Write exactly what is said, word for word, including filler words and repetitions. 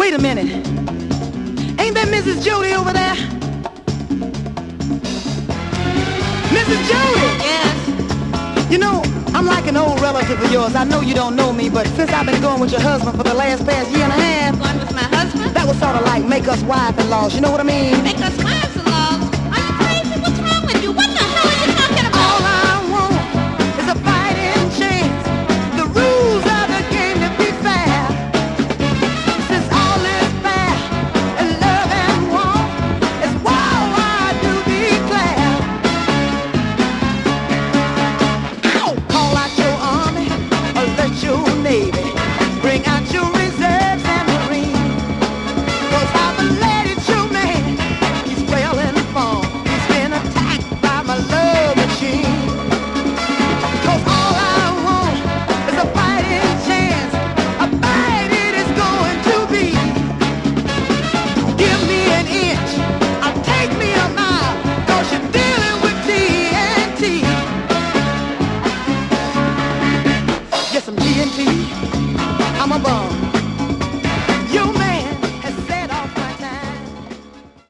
Wait a minute. Ain't that Missus Jody over there? Missus Jody! Yes? You know, I'm like an old relative of yours. I know you don't know me, but since I've been going with your husband for the last past year and a half, Going with my husband? that was sort of like make us wife-in-laws, you know what I mean? Make us what?